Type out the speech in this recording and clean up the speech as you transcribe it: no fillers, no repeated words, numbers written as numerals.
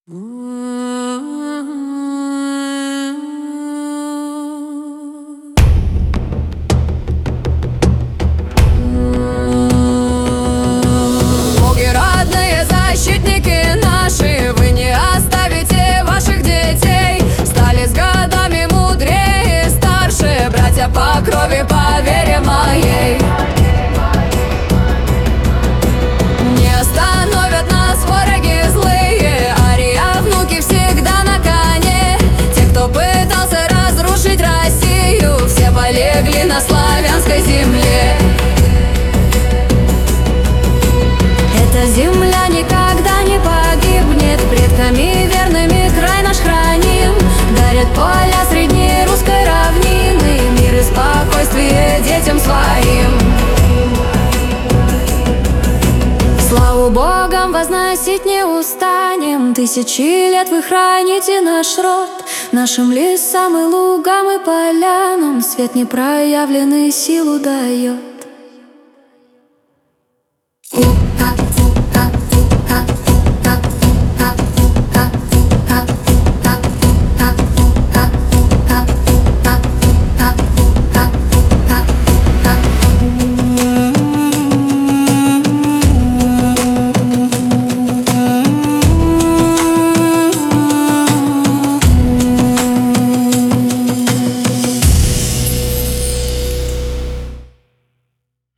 Боги родные, защитники наши, вы не оставите ваших детей. Стали с годами мудрее, старше, братья по крови, по вере моей. Не остановят нас враги злые, Ария внуки всегда на коне. Те, кто пытался разрушить Россию, все полегли на славянской земле. Эта земля никогда не погибнет, предками верными край наш храним. Дарят поля средней русской равнины, мир и спокойствие детям своим. Славу Богом возносить не устанем, тысячи лет вы храните наш род. Нашим лесам и лугам и полянам свет непроявленный силу дает.